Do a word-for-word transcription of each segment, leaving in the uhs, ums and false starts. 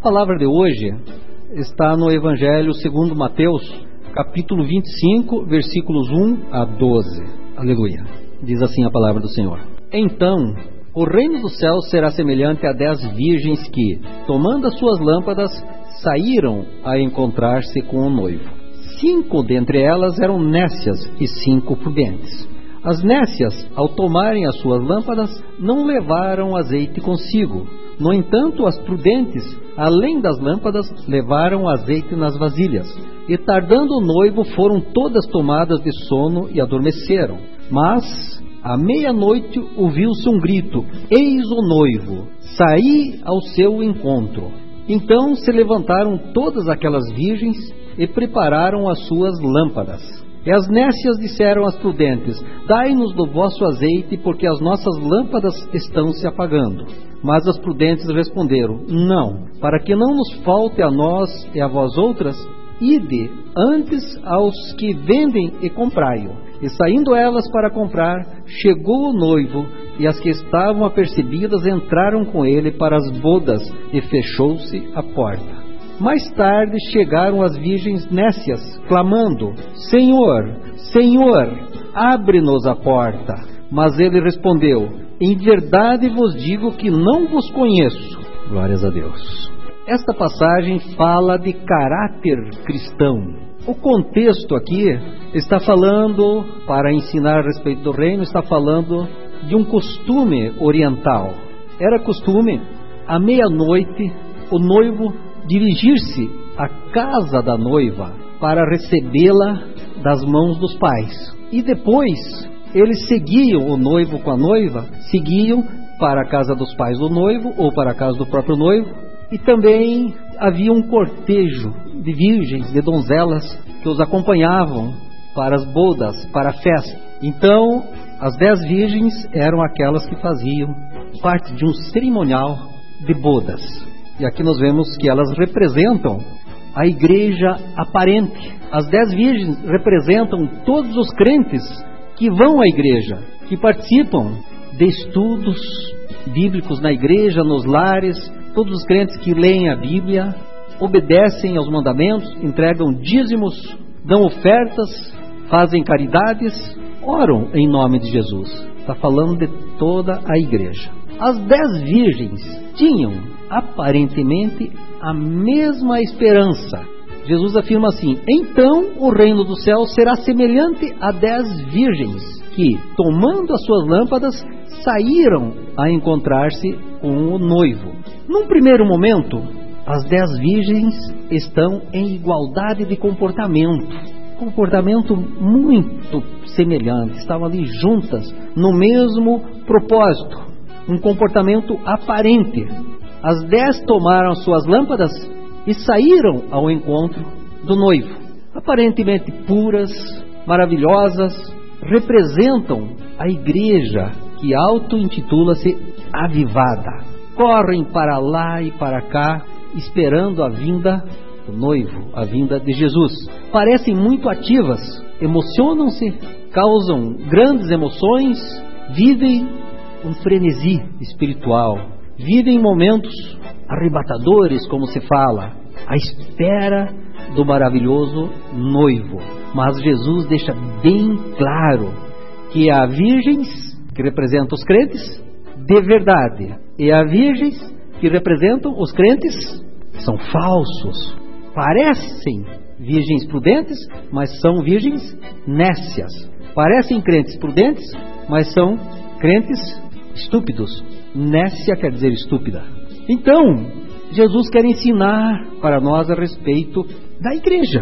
palavra de hoje está no Evangelho segundo Mateus, capítulo vinte e cinco, versículos um a doze. Aleluia. Diz assim a palavra do Senhor. Então, o reino dos céus será semelhante a dez virgens que, tomando as suas lâmpadas, saíram a encontrar-se com o noivo. Cinco dentre elas eram nécias e cinco prudentes. As nécias, ao tomarem as suas lâmpadas, não levaram azeite consigo. No entanto, as prudentes, além das lâmpadas, levaram azeite nas vasilhas. E tardando o noivo, foram todas tomadas de sono e adormeceram. Mas, à meia-noite, ouviu-se um grito: eis o noivo, saí ao seu encontro. Então se levantaram todas aquelas virgens e prepararam as suas lâmpadas. E as nécias disseram às prudentes: dai-nos do vosso azeite, porque as nossas lâmpadas estão se apagando. Mas as prudentes responderam: não, para que não nos falte a nós e a vós outras, ide antes aos que vendem e comprai-o. E saindo elas para comprar, chegou o noivo, e as que estavam apercebidas entraram com ele para as bodas, e fechou-se a porta. Mais tarde chegaram as virgens nécias, clamando: Senhor, Senhor, abre-nos a porta. Mas ele respondeu: em verdade vos digo que não vos conheço. Glórias a Deus. Esta passagem fala de caráter cristão. O contexto aqui está falando, para ensinar a respeito do reino, está falando de um costume oriental. Era costume, à meia-noite, o noivo dirigir-se à casa da noiva para recebê-la das mãos dos pais. E depois, eles seguiam o noivo com a noiva, seguiam para a casa dos pais do noivo ou para a casa do próprio noivo. E também havia um cortejo de virgens, de donzelas, que os acompanhavam para as bodas, para a festa. Então, as dez virgens eram aquelas que faziam parte de um cerimonial de bodas. E aqui nós vemos que elas representam a igreja aparente. As dez virgens representam todos os crentes que vão à igreja, que participam de estudos bíblicos na igreja, nos lares, todos os crentes que leem a Bíblia, obedecem aos mandamentos, entregam dízimos, dão ofertas, fazem caridades, oram em nome de Jesus. Está falando de toda a igreja. As dez virgens tinham aparentemente a mesma esperança. Jesus afirma assim: então o reino do céu será semelhante a dez virgens que, tomando as suas lâmpadas, saíram a encontrar-se com o noivo. Num primeiro momento, as dez virgens estão em igualdade de comportamento, comportamento muito semelhante, estavam ali juntas no mesmo propósito, um comportamento aparente. As dez tomaram suas lâmpadas e saíram ao encontro do noivo. Aparentemente puras, maravilhosas, representam a igreja que auto-intitula-se avivada. Correm para lá e para cá, esperando a vinda do noivo, a vinda de Jesus. Parecem muito ativas, emocionam-se, causam grandes emoções, vivem um frenesi espiritual, vivem momentos arrebatadores, como se fala, à espera do maravilhoso noivo. Mas Jesus deixa bem claro que há virgens que representam os crentes de verdade, e há virgens que representam os crentes são falsos. Parecem virgens prudentes, mas são virgens nécias. Parecem crentes prudentes, mas são crentes estúpidos. Nécia quer dizer estúpida. Então, Jesus quer ensinar para nós a respeito da igreja.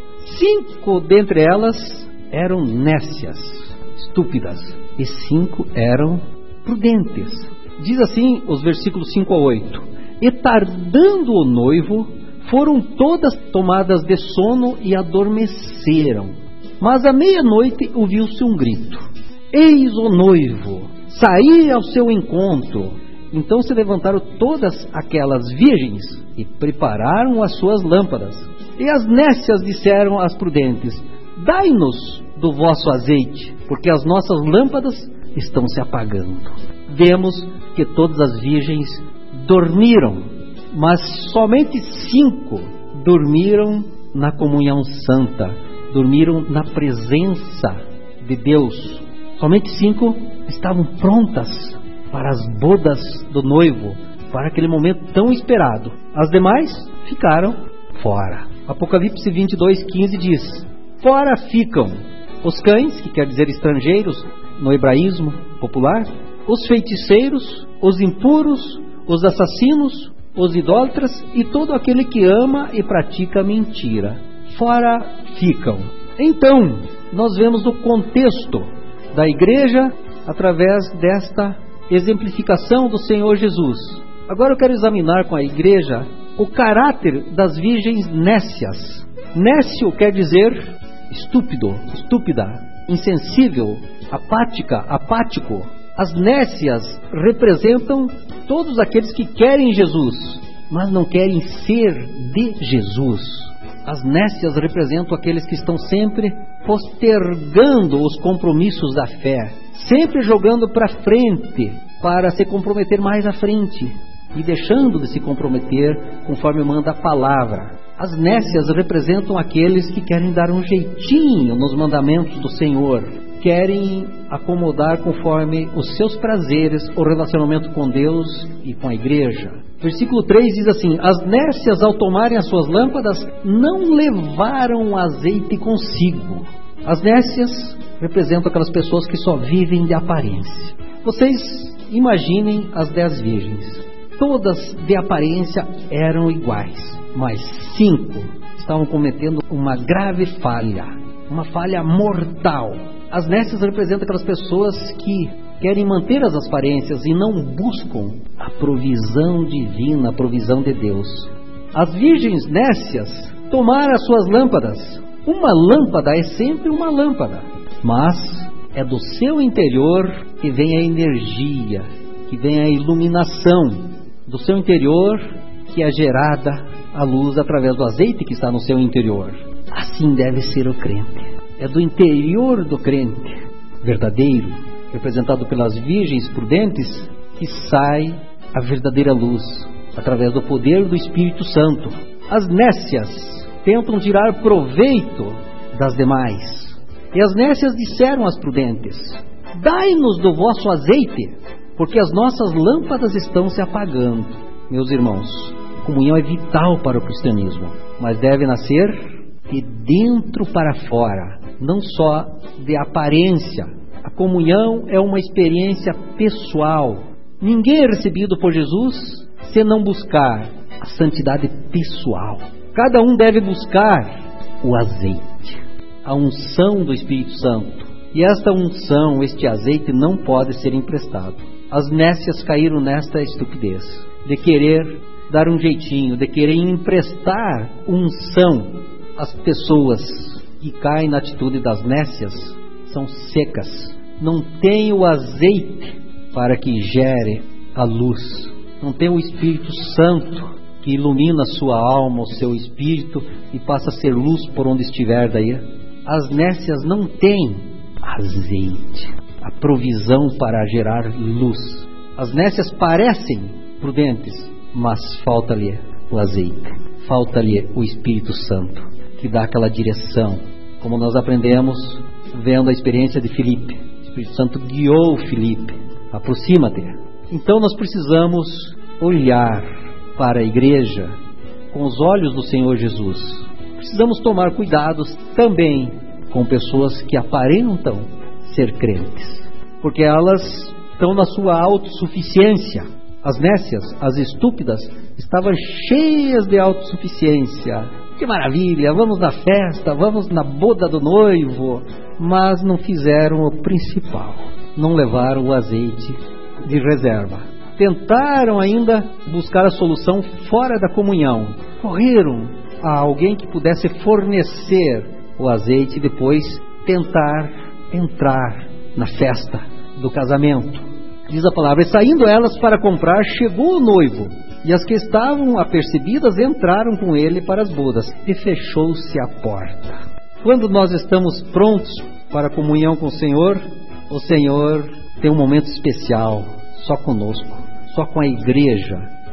Cinco dentre elas eram nécias, estúpidas, e cinco eram prudentes. Diz assim os versículos cinco a oito: e tardando o noivo, foram todas tomadas de sono e adormeceram. Mas à meia-noite ouviu-se um grito: eis o noivo, saí ao seu encontro. Então se levantaram todas aquelas virgens e prepararam as suas lâmpadas. E as nécias disseram às prudentes: dai-nos do vosso azeite, porque as nossas lâmpadas estão se apagando. Vemos que todas as virgens dormiram mas somente cinco dormiram na comunhão santa, dormiram na presença de Deus. Somente cinco estavam prontas para as bodas do noivo, para aquele momento tão esperado. As demais ficaram fora. Apocalipse vinte e dois, quinze diz: fora ficam os cães, que quer dizer estrangeiros no hebraísmo popular, os feiticeiros, os impuros, os assassinos, os idólatras e todo aquele que ama e pratica mentira. Fora ficam. Então, nós vemos o contexto da igreja através desta exemplificação do Senhor Jesus. Agora eu quero examinar com a igreja o caráter das virgens nécias. Nécio quer dizer estúpido, estúpida, insensível, apática, apático. As nécias representam todos aqueles que querem Jesus, mas não querem ser de Jesus. As nécias representam aqueles que estão sempre postergando os compromissos da fé, sempre jogando para frente, para se comprometer mais à frente, e deixando de se comprometer conforme manda a palavra. As nécias representam aqueles que querem dar um jeitinho nos mandamentos do Senhor, querem acomodar conforme os seus prazeres o relacionamento com Deus e com a igreja. Versículo três diz assim: as nécias, ao tomarem as suas lâmpadas, não levaram azeite consigo. As nécias representam aquelas pessoas que só vivem de aparência. Vocês imaginem as dez virgens. Todas de aparência eram iguais, mas cinco estavam cometendo uma grave falha, uma falha mortal. As nécias representam aquelas pessoas que querem manter as aparências e não buscam a provisão divina, a provisão de Deus. As virgens nécias tomaram as suas lâmpadas. Uma lâmpada é sempre uma lâmpada, mas é do seu interior que vem a energia, que vem a iluminação. Do seu interior que é gerada a luz através do azeite que está no seu interior. Assim deve ser o crente. É do interior do crente verdadeiro, representado pelas virgens prudentes, que sai a verdadeira luz, através do poder do Espírito Santo. As nécias tentam tirar proveito das demais. E as nécias disseram às prudentes: dai-nos do vosso azeite, porque as nossas lâmpadas estão se apagando. Meus irmãos, a comunhão é vital para o cristianismo, mas deve nascer de dentro para fora, não só de aparência. A comunhão é uma experiência pessoal. Ninguém é recebido por Jesus se não buscar a santidade pessoal. Cada um deve buscar o azeite, a unção do Espírito Santo. E esta unção, este azeite, não pode ser emprestado. As nécias caíram nesta estupidez de querer dar um jeitinho, de querer emprestar unção. As pessoas que caem na atitude das nécias são secas, não têm o azeite para que gere a luz, não tem o Espírito Santo que ilumina a sua alma, o seu espírito, e passa a ser luz por onde estiver daí. As nécias não têm azeite, a provisão para gerar luz. As nécias parecem prudentes, mas falta-lhe o azeite, falta-lhe o Espírito Santo, que dá aquela direção, como nós aprendemos vendo a experiência de Filipe. O Espírito Santo guiou Filipe: aproxima-te. Então nós precisamos olhar para a igreja com os olhos do Senhor Jesus. Precisamos tomar cuidados também com pessoas que aparentam ser crentes, porque elas estão na sua autossuficiência. As nécias, as estúpidas, estavam cheias de autossuficiência. Que maravilha, vamos na festa, vamos na boda do noivo, mas não fizeram o principal, não levaram o azeite de reserva. Tentaram ainda buscar a solução fora da comunhão, correram a alguém que pudesse fornecer o azeite e depois tentar entrar na festa do casamento. Diz a palavra: e saindo elas para comprar, chegou o noivo, e as que estavam apercebidas entraram com ele para as bodas, e fechou-se a porta. Quando nós estamos prontos para a comunhão com o Senhor, o Senhor tem um momento especial só conosco, só com a igreja.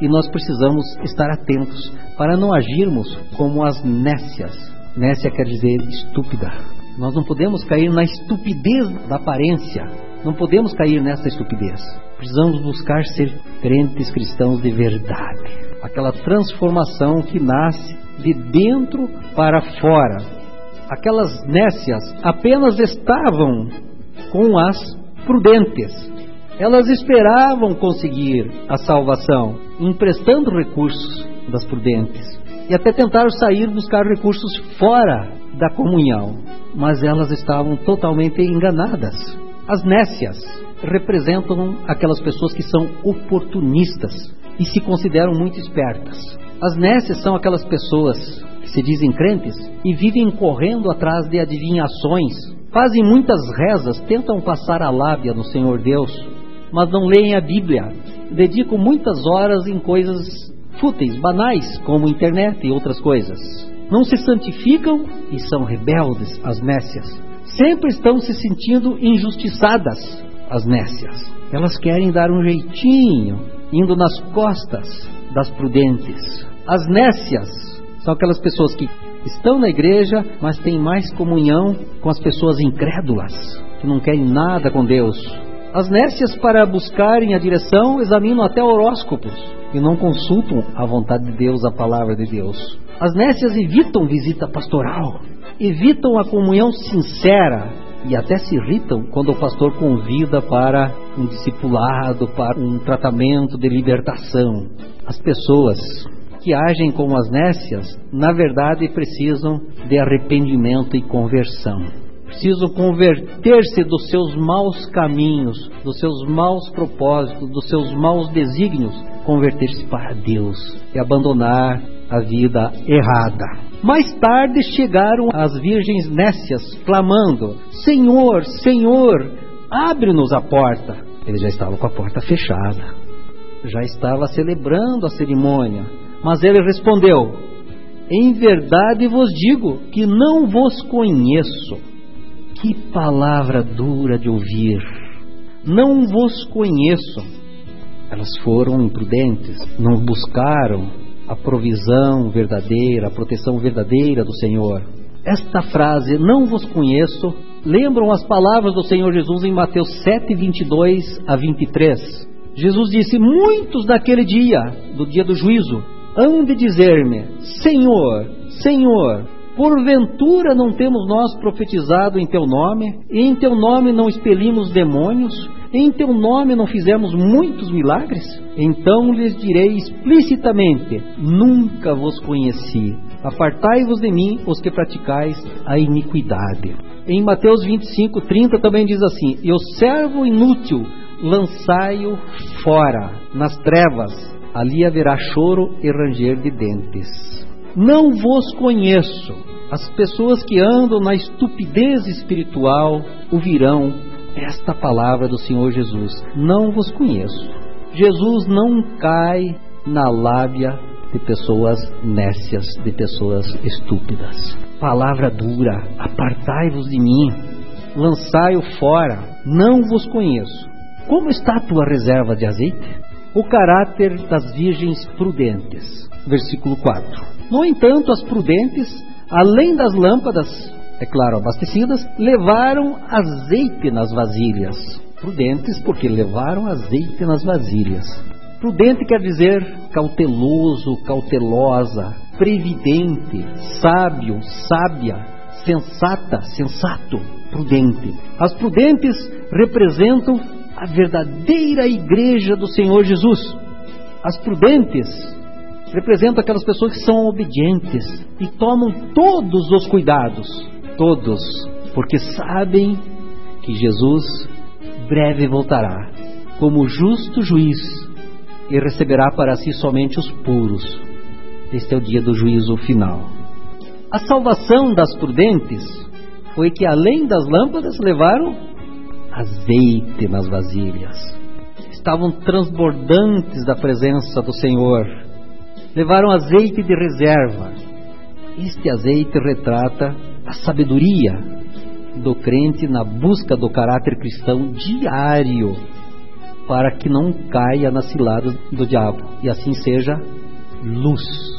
e nós precisamos estar atentos para não agirmos como as nécias. Nécia quer dizer estúpida. Nós não podemos cair na estupidez da aparência. Não podemos cair nessa estupidez. Precisamos buscar ser crentes cristãos de verdade. Aquela transformação que nasce de dentro para fora. Aquelas nécias apenas estavam com as prudentes. Elas esperavam conseguir a salvação, emprestando recursos das prudentes. E até tentaram sair buscar recursos fora da comunhão. Mas elas estavam totalmente enganadas. As nécias representam aquelas pessoas que são oportunistas e se consideram muito espertas. As nécias são aquelas pessoas que se dizem crentes e vivem correndo atrás de adivinhações, fazem muitas rezas, tentam passar a lábia no Senhor Deus, mas não leem a Bíblia, dedicam muitas horas em coisas fúteis, banais, como internet e outras coisas. Não se santificam e são rebeldes, as nécias. Sempre estão se sentindo injustiçadas, as nécias. Elas querem dar um jeitinho, indo nas costas das prudentes. As nécias são aquelas pessoas que estão na igreja, mas têm mais comunhão com as pessoas incrédulas, que não querem nada com Deus. As nécias, para buscarem a direção, examinam até horóscopos e não consultam a vontade de Deus, a palavra de Deus. As nécias evitam visita pastoral, evitam a comunhão sincera e até se irritam quando o pastor convida para um discipulado, para um tratamento de libertação. As pessoas que agem como as nécias, na verdade, precisam de arrependimento e conversão. Precisam converter-se dos seus maus caminhos, dos seus maus propósitos, dos seus maus desígnios, converter-se para Deus e abandonar a vida errada. Mais tarde chegaram as virgens nécias, clamando: Senhor, Senhor, abre-nos a porta. Ele já estava com a porta fechada, já estava celebrando a cerimônia, mas ele respondeu: em verdade vos digo que não vos conheço. Que palavra dura de ouvir! Não vos conheço. Elas foram imprudentes, não buscaram a provisão verdadeira, a proteção verdadeira do Senhor. Esta frase, não vos conheço, lembram as palavras do Senhor Jesus em Mateus sete, vinte e dois a vinte e três. Jesus disse: muitos naquele dia, do dia do juízo, hão de dizer-me: Senhor, Senhor, porventura não temos nós profetizado em teu nome, e em teu nome não expelimos demônios, e em teu nome não fizemos muitos milagres? Então lhes direi explicitamente: nunca vos conheci. Apartai-vos de mim, os que praticais a iniquidade. Em Mateus vinte e cinco, trinta também diz assim: e o servo inútil lançai-o fora, nas trevas, ali haverá choro e ranger de dentes. Não vos conheço. As pessoas que andam na estupidez espiritual ouvirão esta palavra do Senhor Jesus: não vos conheço. Jesus não cai na lábia de pessoas nécias, de pessoas estúpidas. Palavra dura: apartai-vos de mim, lançai-o fora, não vos conheço. Como está a tua reserva de azeite? O caráter das virgens prudentes. Versículo quatro. No entanto, as prudentes, além das lâmpadas, é claro, abastecidas, levaram azeite nas vasilhas. Prudentes porque levaram azeite nas vasilhas. Prudente quer dizer cauteloso, cautelosa, previdente, sábio, sábia, sensata, sensato, prudente. As prudentes representam a verdadeira igreja do Senhor Jesus. As prudentes representam aquelas pessoas que são obedientes e tomam todos os cuidados, todos, porque sabem que Jesus breve voltará como justo juiz e receberá para si somente os puros. Este é o dia do juízo final. A salvação das prudentes foi que, além das lâmpadas, levaram azeite nas vasilhas. Estavam transbordantes da presença do Senhor. Levaram azeite de reserva. Este azeite retrata a sabedoria do crente na busca do caráter cristão diário. para que não caia nas ciladas do diabo, e assim seja luz.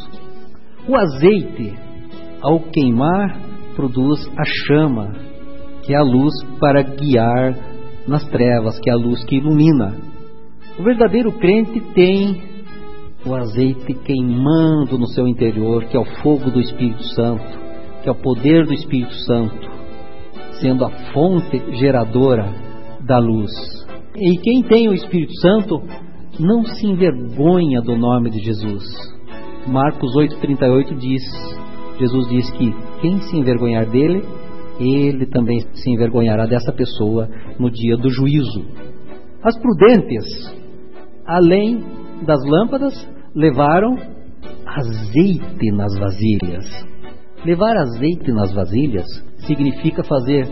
O azeite, ao queimar, produz a chama, que é a luz para guiar nas trevas, que é a luz que ilumina. O verdadeiro crente tem o azeite queimando no seu interior, que é o fogo do Espírito Santo, que é o poder do Espírito Santo, sendo a fonte geradora da luz. E quem tem o Espírito Santo não se envergonha do nome de Jesus. Marcos oito, trinta e oito diz, Jesus diz que quem se envergonhar dele, ele também se envergonhará dessa pessoa no dia do juízo. As prudentes, além das lâmpadas, levaram azeite nas vasilhas. Levar azeite nas vasilhas significa fazer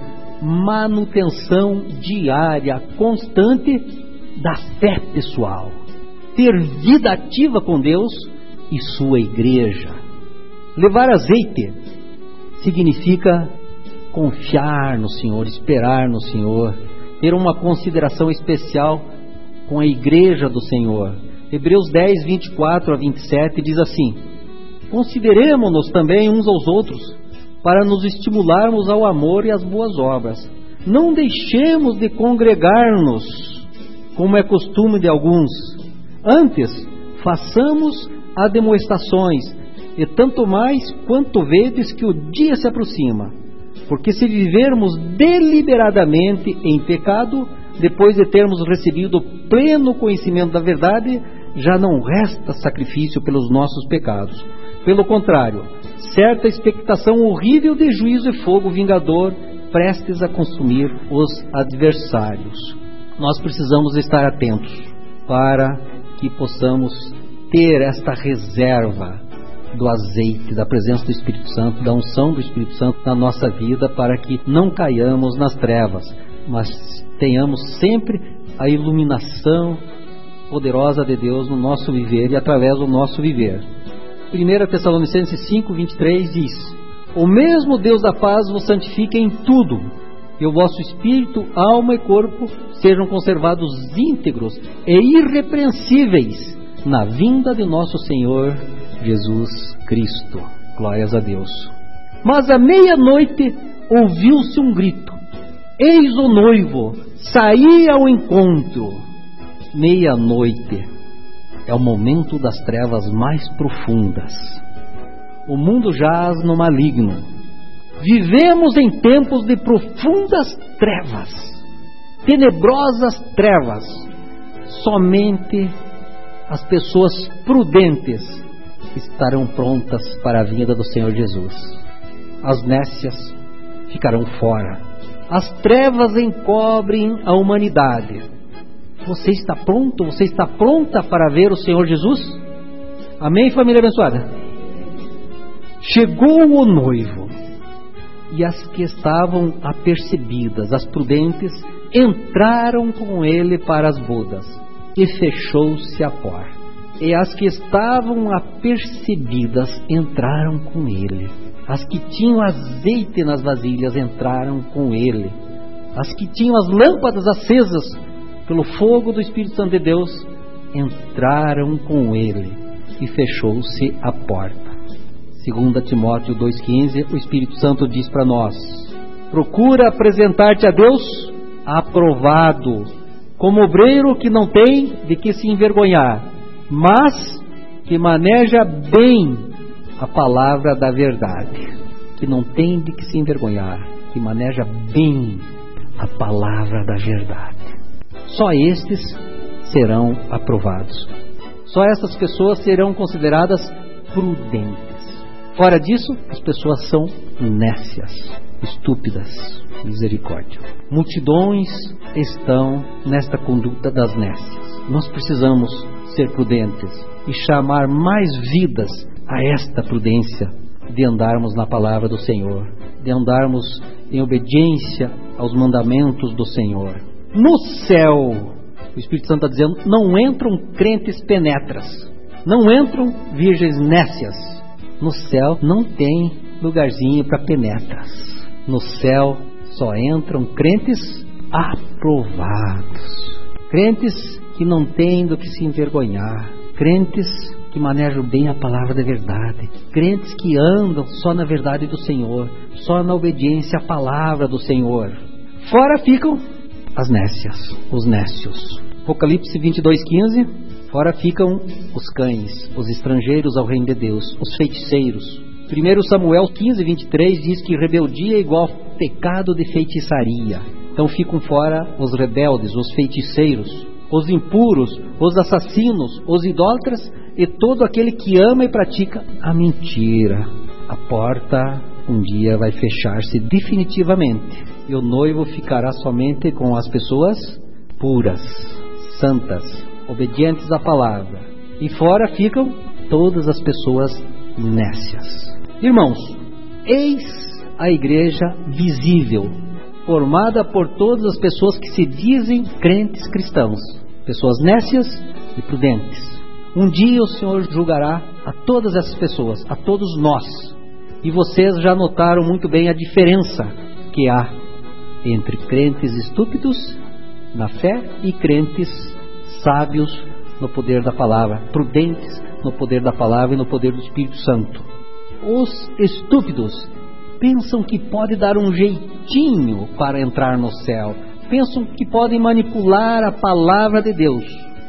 manutenção diária, constante da fé pessoal, ter vida ativa com Deus e sua igreja. Levar azeite significa confiar no Senhor, esperar no Senhor, ter uma consideração especial com a igreja do Senhor. Hebreus dez, vinte e quatro a vinte e sete diz assim: consideremo-nos também uns aos outros, para nos estimularmos ao amor e às boas obras. Não deixemos de congregar-nos, como é costume de alguns. Antes, façamos admoestações, e tanto mais quanto vedes que o dia se aproxima. Porque se vivermos deliberadamente em pecado, depois de termos recebido o pleno conhecimento da verdade, já não resta sacrifício pelos nossos pecados. Pelo contrário, certa expectação horrível de juízo e fogo vingador, prestes a consumir os adversários. Nós precisamos estar atentos para que possamos ter esta reserva do azeite, da presença do Espírito Santo, da unção do Espírito Santo na nossa vida, para que não caiamos nas trevas, mas tenhamos sempre a iluminação poderosa de Deus no nosso viver e através do nosso viver. primeira Tessalonicenses cinco, vinte e três diz: o mesmo Deus da paz vos santifique em tudo, e o vosso espírito, alma e corpo sejam conservados íntegros e irrepreensíveis na vinda de nosso Senhor Jesus Cristo. Glórias a Deus. Mas à meia-noite ouviu-se um grito: eis o noivo, saí ao encontro. Meia-noite é o momento das trevas mais profundas. O mundo jaz no maligno. Vivemos em tempos de profundas trevas, tenebrosas trevas. Somente as pessoas prudentes estarão prontas para a vinda do Senhor Jesus. As nécias ficarão fora. As trevas encobrem a humanidade. Você está pronto? Você está pronta para ver o Senhor Jesus? Amém, família abençoada? Chegou o noivo, e as que estavam apercebidas, as prudentes, entraram com ele para as bodas, e fechou-se a porta. E as que estavam apercebidas entraram com ele. As que tinham azeite nas vasilhas entraram com ele. As que tinham as lâmpadas acesas pelo fogo do Espírito Santo de Deus entraram com ele, e fechou-se a porta. Segunda Timóteo dois, quinze, o Espírito Santo diz para nós: procura apresentar-te a Deus aprovado, como obreiro que não tem de que se envergonhar, mas que maneja bem a palavra da verdade. Que não tem de que se envergonhar, que maneja bem a palavra da verdade. Só estes serão aprovados. Só essas pessoas serão consideradas prudentes. Fora disso, as pessoas são nécias, estúpidas. Misericórdia. Multidões estão nesta conduta das nécias. Nós precisamos ser prudentes e chamar mais vidas a esta prudência de andarmos na palavra do Senhor, de andarmos em obediência aos mandamentos do Senhor. No céu, o Espírito Santo está dizendo, não entram crentes penetras, não entram virgens nécias. No céu não tem lugarzinho para penetras. No céu só entram crentes aprovados. crentes que não têm do que se envergonhar, crentes que manejam bem a palavra da verdade, crentes que andam só na verdade do Senhor, só na obediência à palavra do Senhor. Fora ficam as nécias, os nécios. Apocalipse vinte e dois, quinze. Fora ficam os cães, os estrangeiros ao reino de Deus, os feiticeiros. primeiro Samuel quinze, vinte e três diz que rebeldia é igual ao pecado de feitiçaria. Então ficam fora os rebeldes, os feiticeiros, os impuros, os assassinos, os idólatras e todo aquele que ama e pratica a mentira. A porta um dia vai fechar-se definitivamente e o noivo ficará somente com as pessoas puras, santas, obedientes à palavra. E fora ficam todas as pessoas nécias. Irmãos, eis a igreja visível, formada por todas as pessoas que se dizem crentes cristãos, pessoas nécias e prudentes. Um dia o Senhor julgará a todas essas pessoas, a todos nós. E vocês já notaram muito bem a diferença que há entre crentes estúpidos na fé e crentes sábios no poder da palavra, prudentes no poder da palavra e no poder do Espírito Santo. Os estúpidos pensam que pode dar um jeitinho para entrar no céu, pensam que podem manipular a palavra de Deus.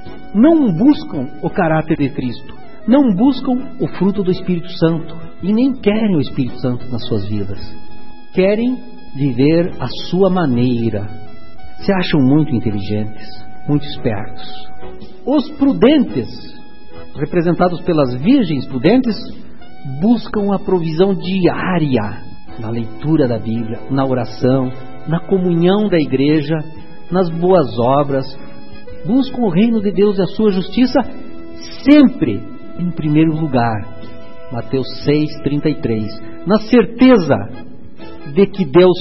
Não buscam o caráter de Cristo, não buscam o fruto do Espírito Santo e nem querem o Espírito Santo nas suas vidas. Querem viver a sua maneira. Se acham muito inteligentes, muito espertos. Os prudentes, representados pelas virgens prudentes, buscam a provisão diária na leitura da Bíblia, na oração, na comunhão da igreja, nas boas obras. Buscam o reino de Deus e a sua justiça sempre em primeiro lugar. Mateus seis, trinta e três. Na certeza de que Deus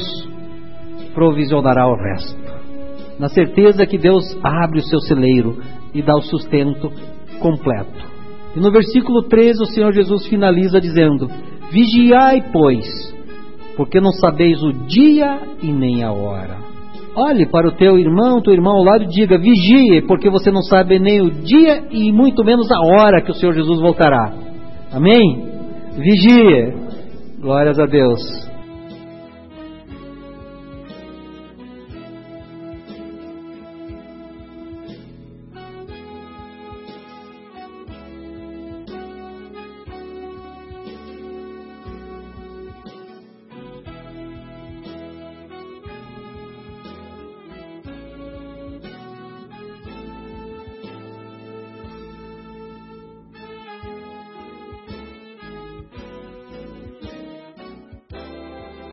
provisionará o resto. Na certeza que Deus abre o seu celeiro e dá o sustento completo. E no versículo treze o Senhor Jesus finaliza dizendo: vigiai, pois, porque não sabeis o dia e nem a hora. Olhe para o teu irmão, teu irmão ao lado e diga: vigie, porque você não sabe nem o dia e muito menos a hora que o Senhor Jesus voltará. Amém? Vigie. Glórias a Deus.